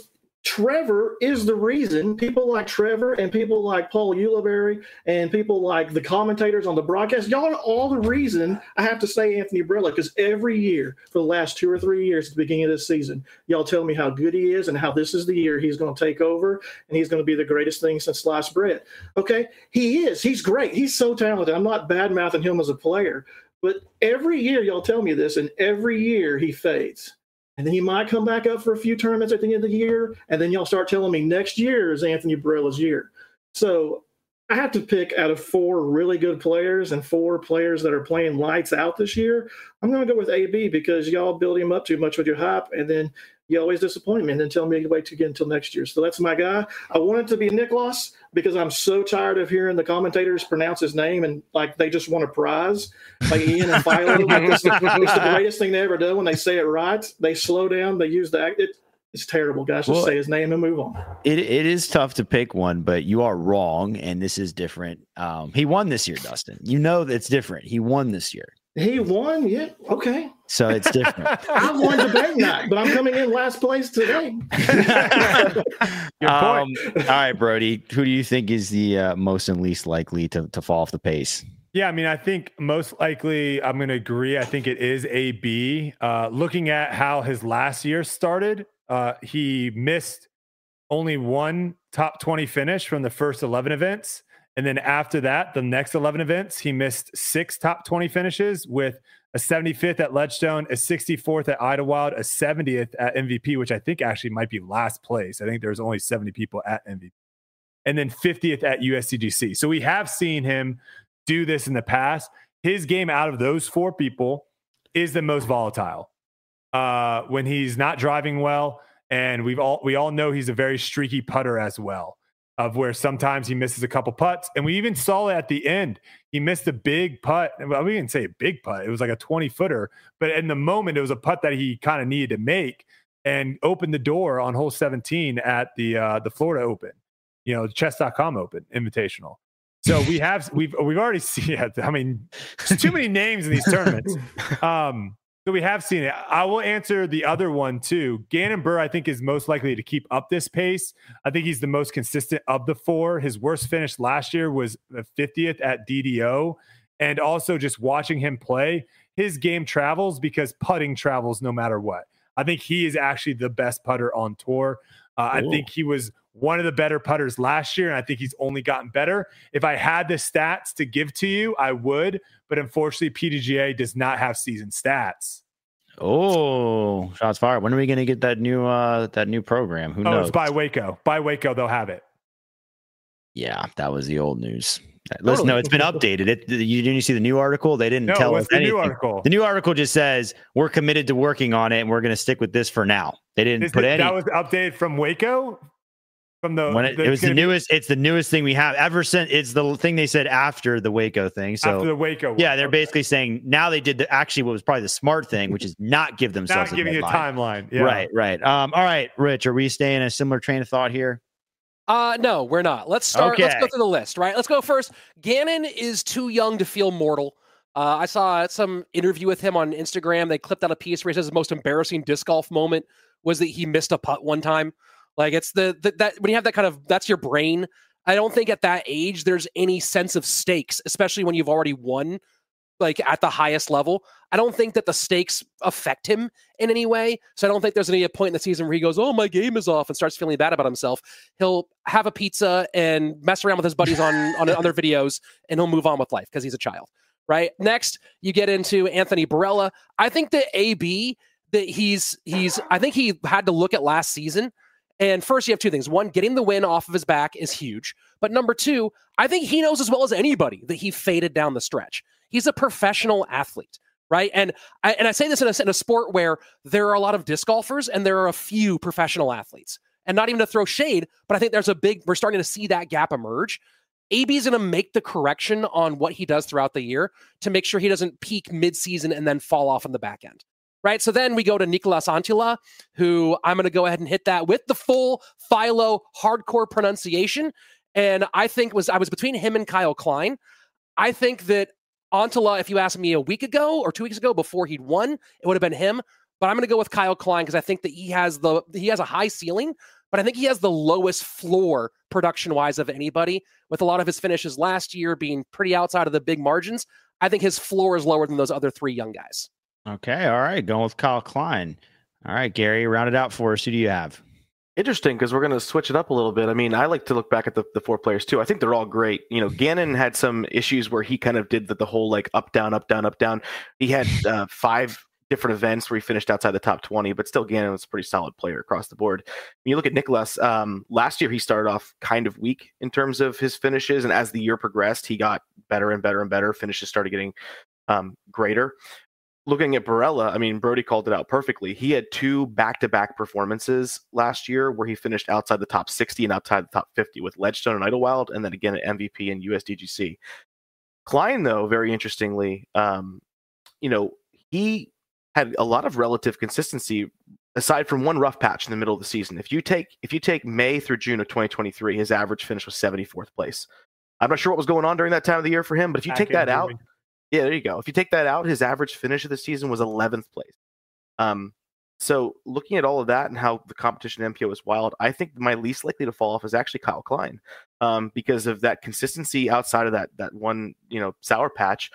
Trevor is the reason people like Trevor and people like Paul Ulibarri and people like the commentators on the broadcast, y'all are all the reason I have to say Anthony Barela, because every year for the last 2 or 3 years at the beginning of this season, y'all tell me how good he is and how this is the year he's going to take over and he's going to be the greatest thing since sliced bread. Okay, he is. He's great. He's so talented. I'm not bad-mouthing him as a player, but every year y'all tell me this, and every year he fades. And then he might come back up for a few tournaments at the end of the year, and then y'all start telling me next year is Anthony Barela's year. So I have to pick out of 4 really good players and 4 players that are playing lights out this year. I'm going to go with AB because y'all build him up too much with your hype, and then you always disappoint me and then tell me to wait to get until next year. So that's my guy. I want it to be Nicklaus because I'm so tired of hearing the commentators pronounce his name and like they just want a prize, like Ian and Philo. Like it's the greatest thing they ever do when they say it right. They slow down. They use the it's terrible, guys. Just say his name and move on. It is tough to pick one, but you are wrong, and this is different. He won this year, Dustin. You know that's different. He won this year. He won? Yeah. Okay. So it's different. I won debate night, but I'm coming in last place today. Good point. All right, Brody. Who do you think is the most and least likely to fall off the pace? Yeah, I mean, I think most likely I'm going to agree. I think it is AB. Looking at how his last year started, he missed only 1 top 20 finish from the first 11 events. And then after that, the next 11 events, he missed 6 top 20 finishes with a 75th at Ledgestone, a 64th at Idlewild, a 70th at MVP, which I think actually might be last place. I think there's only 70 people at MVP. And then 50th at USCGC. So we have seen him do this in the past. His game out of those 4 people is the most volatile. When he's not driving well, and we all know he's a very streaky putter as well, of where sometimes he misses a couple putts. And we even saw it at the end. He missed a big putt. Well, we didn't say a big putt. It was like a 20-footer. But in the moment, it was a putt that he kind of needed to make and opened the door on hole 17 at the Florida Open, the chess.com Open Invitational. So we've already seen it. I mean, there's too many names in these tournaments. So we have seen it. I will answer the other one too. Gannon Buhr, I think, is most likely to keep up this pace. I think he's the most consistent of the 4. His worst finish last year was the 50th at DDO. And also just watching him play, his game travels because putting travels no matter what. I think he is actually the best putter on tour. I think he was one of the better putters last year, and I think he's only gotten better. If I had the stats to give to you, I would, but unfortunately, PDGA does not have season stats. Oh, shots fired. When are we going to get that new program? Who knows? It's by Waco. By Waco, they'll have it. Yeah, that was the old news. Listen, no, it's been updated. Didn't you see the new article? They didn't tell us anything. New article? The new article just says we're committed to working on it, and we're going to stick with this for now. They didn't put any. That was updated from Waco. From it was the newest. It's the newest thing we have ever since. It's the thing they said after the Waco thing. So after the Waco one. Yeah, they're basically saying now they did actually what was probably the smart thing, which is not give themselves not giving you a timeline. Yeah. Right. All right, Rich, are we staying in a similar train of thought here? No, we're not. Let's start. Okay. Let's go through the list, right? Let's go first. Gannon is too young to feel mortal. I saw some interview with him on Instagram. They clipped out a piece where he says his most embarrassing disc golf moment was that he missed a putt one time. Like it's that when you have that kind of, that's your brain. I don't think at that age there's any sense of stakes, especially when you've already won, like at the highest level. I don't think that the stakes affect him in any way. So I don't think there's any point in the season where he goes, "Oh, my game is off," and starts feeling bad about himself. He'll have a pizza and mess around with his buddies on their videos, and he'll move on with life because he's a child. Right. Next, you get into Anthony Barela. I think that AB that he's I think he had to look at last season. And first, you have 2 things. One, getting the win off of his back is huge. But number 2, I think he knows as well as anybody that he faded down the stretch. He's a professional athlete, right? And I say this in a sport where there are a lot of disc golfers and there are a few professional athletes. And not even to throw shade, but I think we're starting to see that gap emerge. AB is going to make the correction on what he does throughout the year to make sure he doesn't peak mid-season and then fall off on the back end. Right. So then we go to Nicolas Antila, who I'm going to go ahead and hit that with the full Philo hardcore pronunciation. And I think I was between him and Kyle Klein. I think that Antala, if you asked me a week ago or 2 weeks ago before he'd won, it would have been him. But I'm going to go with Kyle Klein because I think that he has a high ceiling, but I think he has the lowest floor production-wise of anybody. With a lot of his finishes last year being pretty outside of the big margins, I think his floor is lower than those other three young guys. Okay, all right, going with Kyle Klein. All right, Gary, round it out for us. Who do you have? Interesting, because we're going to switch it up a little bit. I mean, I like to look back at the four players too. I think they're all great. You know, Gannon had some issues where he kind of did the whole like up, down, up, down, up, down. He had 5 different events where he finished outside the top 20, but still Gannon was a pretty solid player across the board. When you look at Nicholas, last year he started off kind of weak in terms of his finishes, and as the year progressed, he got better and better and better. Finishes started getting greater. Looking at Barella, I mean, Brody called it out perfectly. He had 2 back-to-back performances last year where he finished outside the top 60 and outside the top 50 with Ledgestone and Idlewild, and then again at MVP and USDGC. Klein, though, very interestingly, he had a lot of relative consistency aside from one rough patch in the middle of the season. If you take May through June of 2023, his average finish was 74th place. I'm not sure what was going on during that time of the year for him, but if you take that out, yeah, there you go. If you take that out, his average finish of the season was 11th place. So looking at all of that and how the competition MPO is wild, I think my least likely to fall off is actually Kyle Klein, because of that consistency outside of that one, sour patch.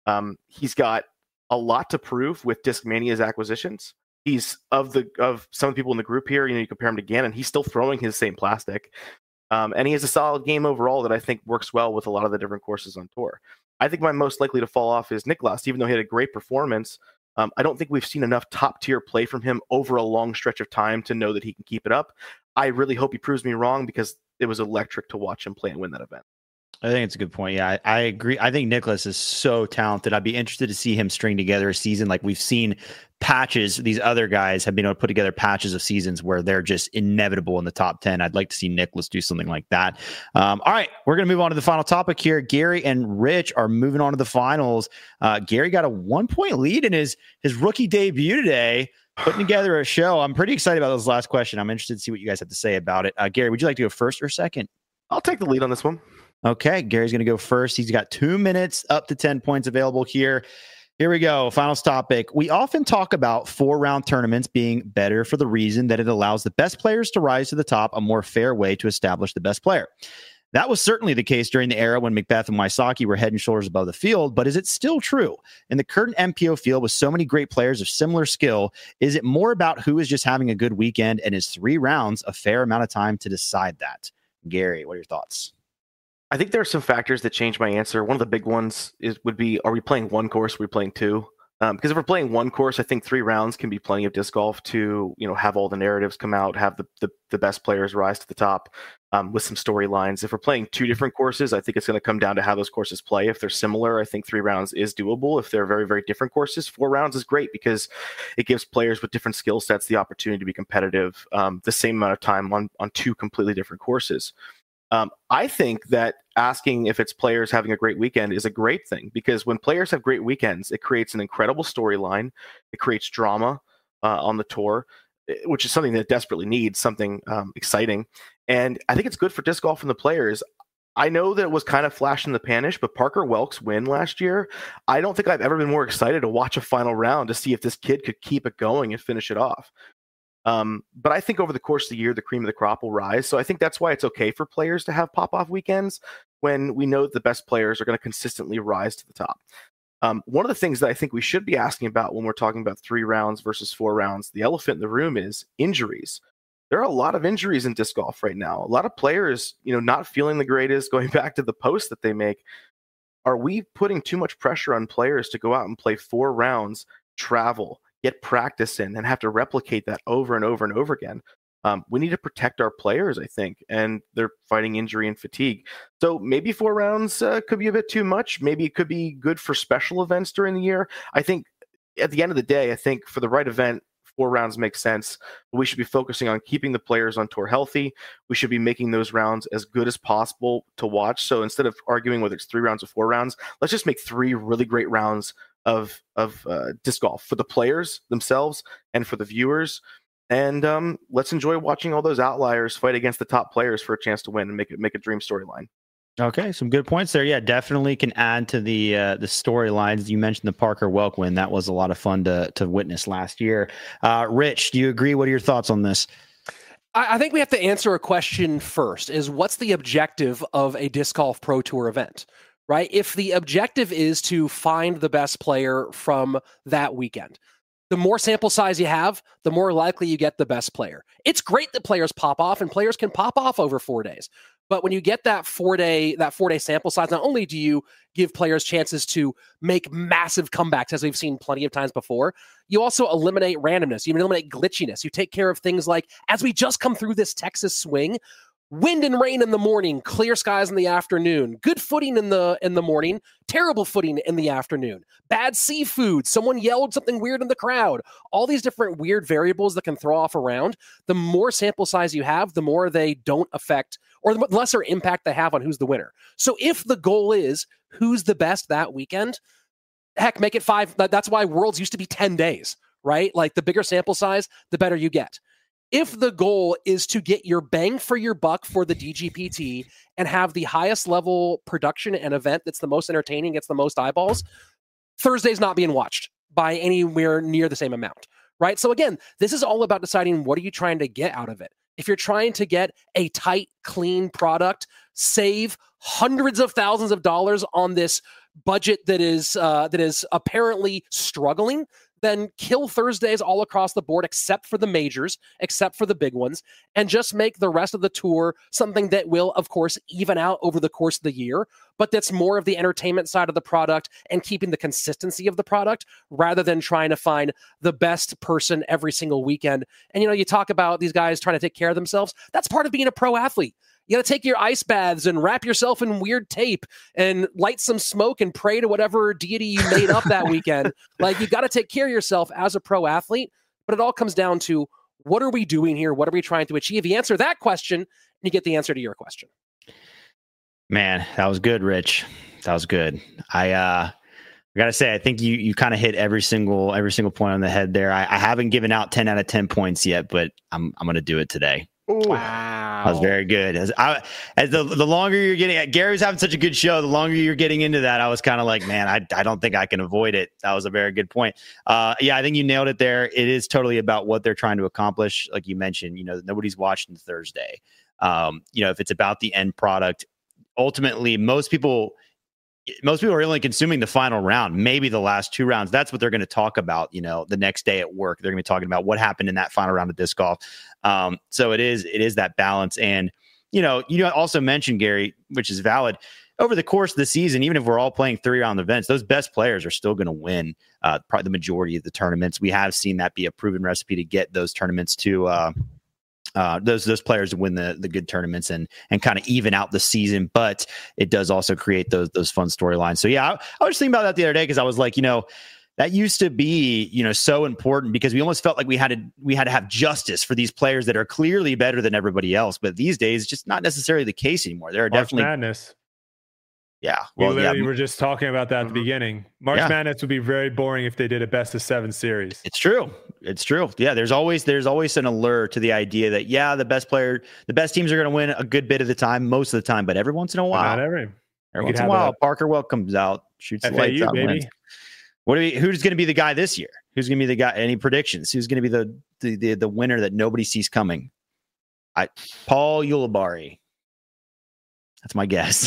He's got a lot to prove with Discmania's acquisitions. He's of some of the people in the group here, you compare him to Gannon, he's still throwing his same plastic. And he has a solid game overall that I think works well with a lot of the different courses on tour. I think my most likely to fall off is Nicklaus, even though he had a great performance. I don't think we've seen enough top tier play from him over a long stretch of time to know that he can keep it up. I really hope he proves me wrong because it was electric to watch him play and win that event. I think it's a good point. Yeah, I agree. I think Nicklaus is so talented. I'd be interested to see him string together a season like we've seen patches. These other guys have been able to put together patches of seasons where they're just inevitable in the top 10. I'd like to see Nicklaus do something like that. All right, we're going to move on to the final topic here. Gary and Rich are moving on to the finals. Gary got a 1-point lead in his rookie debut today, putting together a show. I'm pretty excited about this last question. I'm interested to see what you guys have to say about it. Gary, would you like to go first or second? I'll take the lead on this one. Okay, Gary's going to go first. He's got 2 minutes, up to 10 points available here. Here we go. Final topic. We often talk about 4-round tournaments being better for the reason that it allows the best players to rise to the top, a more fair way to establish the best player. That was certainly the case during the era when McBeth and Wysocki were head and shoulders above the field, but is it still true? In the current MPO field with so many great players of similar skill, is it more about who is just having a good weekend, and is 3 rounds a fair amount of time to decide that? Gary, what are your thoughts? I think there are some factors that change my answer. One of the big ones would be, are we playing one course? Are we playing 2? Because if we're playing one course, I think 3 rounds can be plenty of disc golf to, have all the narratives come out, have the best players rise to the top with some storylines. If we're playing 2 different courses, I think it's going to come down to how those courses play. If they're similar, I think 3 rounds is doable. If they're very, very different courses, 4 rounds is great because it gives players with different skill sets the opportunity to be competitive the same amount of time on 2 completely different courses. I think that asking if it's players having a great weekend is a great thing, because when players have great weekends, it creates an incredible storyline. It creates drama on the tour, which is something that desperately needs, something exciting. And I think it's good for disc golf and the players. I know that it was kind of flash in the panish, but Parker Welk's win last year, I don't think I've ever been more excited to watch a final round to see if this kid could keep it going and finish it off. But I think over the course of the year, the cream of the crop will rise. So I think that's why it's okay for players to have pop-off weekends when we know that the best players are going to consistently rise to the top. One of the things that I think we should be asking about when we're talking about 3 rounds versus 4 rounds, the elephant in the room is injuries. There are a lot of injuries in disc golf right now. A lot of players, not feeling the greatest, going back to the post that they make. Are we putting too much pressure on players to go out and play 4 rounds, travel, get practice in, and have to replicate that over and over and over again? We need to protect our players, I think, and they're fighting injury and fatigue. So maybe 4 rounds could be a bit too much. Maybe it could be good for special events during the year. I think at the end of the day, I think for the right event, 4 rounds makes sense. But we should be focusing on keeping the players on tour healthy. We should be making those rounds as good as possible to watch. So instead of arguing whether it's 3 rounds or 4 rounds, let's just make 3 really great rounds of disc golf for the players themselves and for the viewers. And let's enjoy watching all those outliers fight against the top players for a chance to win and make a dream storyline. Okay, some good points there. Yeah, definitely can add to the storylines. You mentioned the Parker Welk win. That was a lot of fun to witness last year. Rich, do you agree? What are your thoughts on this? I think we have to answer a question first, is what's the objective of a Disc Golf Pro Tour event, right? If the objective is to find the best player from that weekend, the more sample size you have, the more likely you get the best player. It's great that players pop off, and players can pop off over 4 days. But when you get that 4-day sample size, not only do you give players chances to make massive comebacks, as we've seen plenty of times before, you also eliminate randomness. You eliminate glitchiness. You take care of things like, as we just come through this Texas swing, wind and rain in the morning, clear skies in the afternoon, good footing in the morning, terrible footing in the afternoon, bad seafood, someone yelled something weird in the crowd, all these different weird variables that can throw off a round. The more sample size you have, the more they don't affect, or the lesser impact they have on who's the winner. So if the goal is who's the best that weekend, heck, make it 5. That's why Worlds used to be 10 days, right? Like the bigger sample size, the better you get. If the goal is to get your bang for your buck for the DGPT and have the highest level production and event that's the most entertaining, gets the most eyeballs, Thursday's not being watched by anywhere near the same amount, right? So again, this is all about deciding what are you trying to get out of it. If you're trying to get a tight, clean product, save hundreds of thousands of dollars on this budget that is apparently struggling, then kill Thursdays all across the board, except for the majors, except for the big ones, and just make the rest of the tour something that will, of course, even out over the course of the year, but that's more of the entertainment side of the product and keeping the consistency of the product rather than trying to find the best person every single weekend. And, you talk about these guys trying to take care of themselves. That's part of being a pro athlete. You got to take your ice baths and wrap yourself in weird tape and light some smoke and pray to whatever deity you made up that weekend. Like, you got to take care of yourself as a pro athlete, but it all comes down to what are we doing here? What are we trying to achieve? You answer that question and you get the answer to your question. Man, that was good, Rich. That was good. I got to say, I think you kind of hit every single point on the head there. I haven't given out 10 out of 10 points yet, but I'm going to do it today. Ooh. Wow. That was very good. As the longer you're getting, Gary's having such a good show, the longer you're getting into that, I was kind of like, man, I don't think I can avoid it. That was a very good point. Yeah, I think you nailed it there. It is totally about what they're trying to accomplish. Like you mentioned, nobody's watching Thursday. If it's about the end product, ultimately, most people are only consuming the final round, maybe the last 2 rounds. That's what they're going to talk about, the next day at work. They're going to be talking about what happened in that final round of disc golf. So it is that balance. And, you also mentioned, Gary, which is valid, over the course of the season, even if we're all playing 3-round events, those best players are still going to win probably the majority of the tournaments. We have seen that be a proven recipe to get those tournaments to those players to win the good tournaments and kind of even out the season, but it does also create those fun storylines. So yeah, I was thinking about that the other day because I was like, that used to be, so important because we almost felt like we had to have justice for these players that are clearly better than everybody else. But these days, it's just not necessarily the case anymore. There are March definitely Madness. Yeah. Well, we were just talking about that at the beginning. March Madness would be very boring if they did a best of 7 series. It's true. Yeah. There's always an allure to the idea that, the best teams are going to win a good bit of the time, most of the time, but every once in a while, every once in a while, Parker Welk comes out, shoots the lights out, baby. Who's going to be the guy this year? Who's going to be the guy? Any predictions? Who's going to be the winner that nobody sees coming? Paul Ulibarri. That's my guess.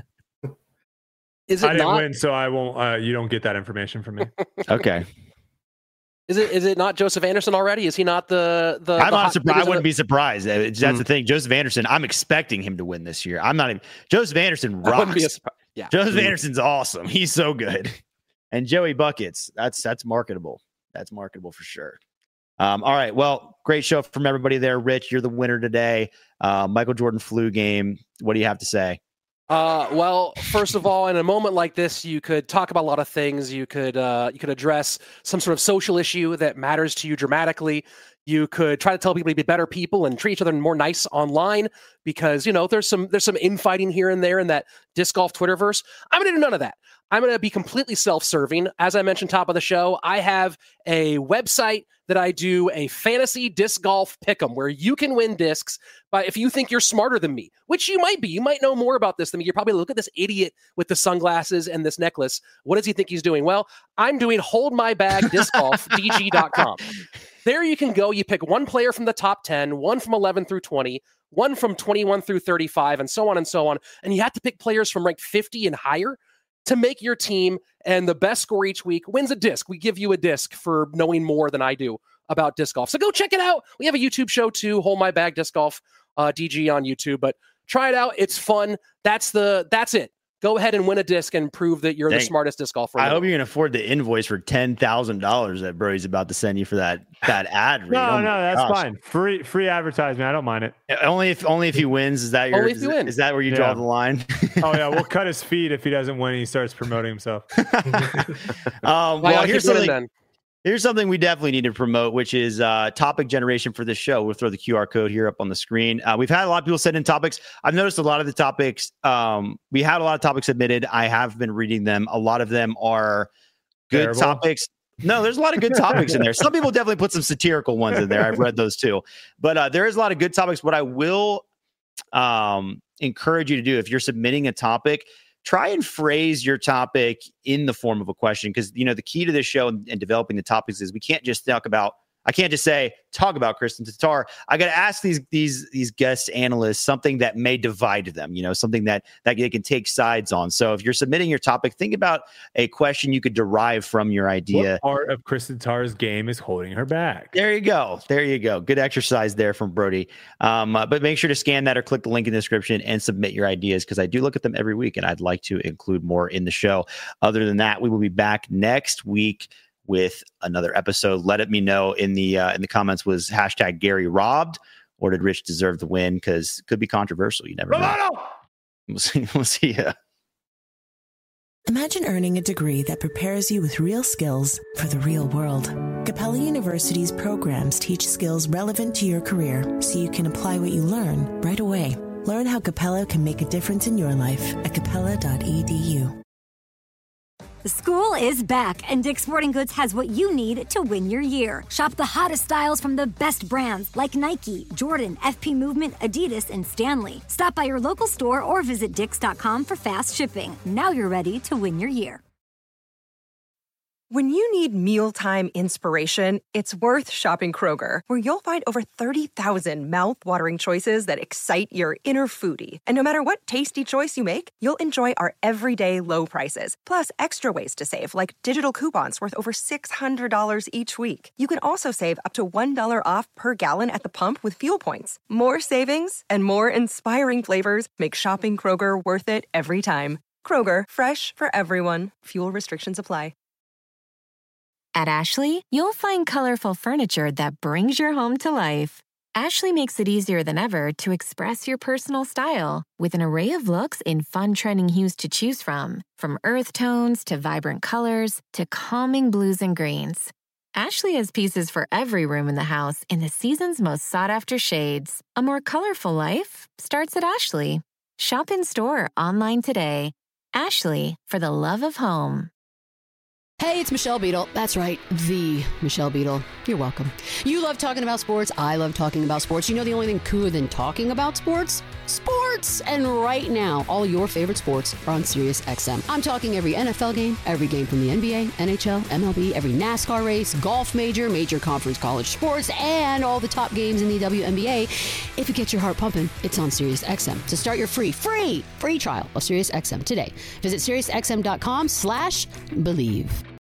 Is it I didn't not win, so I won't. You don't get that information from me. Okay. Is it not Joseph Anderson already? Is he not the? I'm not surprised. I wouldn't be surprised. That's the thing. Joseph Anderson. I'm expecting him to win this year. I'm not even. Joseph Anderson rocks. Wouldn't be a surprise. Yeah. Joseph Anderson's awesome. He's so good. And Joey Buckets. That's marketable. That's marketable for sure. All right. Well, great show from everybody there. Rich, you're the winner today. Michael Jordan flu game. What do you have to say? Well, first of all, in a moment like this, you could talk about a lot of things. You could address some sort of social issue that matters to you dramatically. You could try to tell people to be better people and treat each other more nice online because, there's some infighting here and there in that disc golf Twitterverse. I'm going to do none of that. I'm going to be completely self-serving. As I mentioned top of the show, I have a website that I do a fantasy disc golf pick'em where you can win discs by if you think you're smarter than me, which you might be. You might know more about this than me. You're probably look at this idiot with the sunglasses and this necklace. What does he think he's doing? Well, I'm doing holdmybagdiscgolfdg.com. There you can go. You pick one player from the top 10, one from 11 through 20, one from 21 through 35, and so on and so on. And you have to pick players from rank 50 and higher to make your team. And the best score each week wins a disc. We give you a disc for knowing more than I do about disc golf. So go check it out. We have a YouTube show too, Hold My Bag Disc Golf DG on YouTube. But try it out. It's fun. That's it. Go ahead and win a disc and prove that you're the smartest disc golfer. I hope you can afford the invoice for $10,000 that Brody's about to send you for that ad read. No, that's fine. Free advertisement. I don't mind it. Only if he wins. Is that is that where you draw the line? Oh yeah, we'll cut his feed if he doesn't win and he starts promoting himself. Well, here's something we definitely need to promote, which is topic generation for this show. We'll throw the QR code here up on the screen. We've had a lot of people send in topics. I've noticed a lot of the topics. We had a lot of topics submitted. I have been reading them. A lot of them are good topics. No, there's a lot of good topics in there. Some people definitely put some satirical ones in there. I've read those too. But there is a lot of good topics. What I will encourage you to do if you're submitting a topic, try and phrase your topic in the form of a question, because the key to this show and developing the topics is we can't just talk about Kristin Tattar. I got to ask these guest analysts something that may divide them, something that they can take sides on. So if you're submitting your topic, think about a question you could derive from your idea. What part of Kristin Tattar's game is holding her back? There you go. Good exercise there from Brody. But make sure to scan that or click the link in the description and submit your ideas, because I do look at them every week and I'd like to include more in the show. Other than that, we will be back next week with another episode. Let me know in the comments, was hashtag Gary robbed, or did Rich deserve the win? Because it could be controversial. You never know. We'll see ya. Imagine earning a degree that prepares you with real skills for the real world. Capella University's programs teach skills relevant to your career so you can apply what you learn right away. Learn how Capella can make a difference in your life at capella.edu. School is back, and Dick's Sporting Goods has what you need to win your year. Shop the hottest styles from the best brands like Nike, Jordan, FP Movement, Adidas, and Stanley. Stop by your local store or visit Dicks.com for fast shipping. Now you're ready to win your year. When you need mealtime inspiration, it's worth shopping Kroger, where you'll find over 30,000 mouth-watering choices that excite your inner foodie. And no matter what tasty choice you make, you'll enjoy our everyday low prices, plus extra ways to save, like digital coupons worth over $600 each week. You can also save up to $1 off per gallon at the pump with fuel points. More savings and more inspiring flavors make shopping Kroger worth it every time. Kroger, fresh for everyone. Fuel restrictions apply. At Ashley, you'll find colorful furniture that brings your home to life. Ashley makes it easier than ever to express your personal style with an array of looks in fun trending hues to choose from earth tones to vibrant colors to calming blues and greens. Ashley has pieces for every room in the house in the season's most sought-after shades. A more colorful life starts at Ashley. Shop in-store, online today. Ashley, for the love of home. Hey, it's Michelle Beadle. That's right, the Michelle Beadle. You're welcome. You love talking about sports. I love talking about sports. You know the only thing cooler than talking about sports? Sports! And right now, all your favorite sports are on SiriusXM. I'm talking every NFL game, every game from the NBA, NHL, MLB, every NASCAR race, golf major conference college sports, and all the top games in the WNBA. If it gets your heart pumping, it's on SiriusXM. To start your free trial of SiriusXM today, visit SiriusXM.com/believe.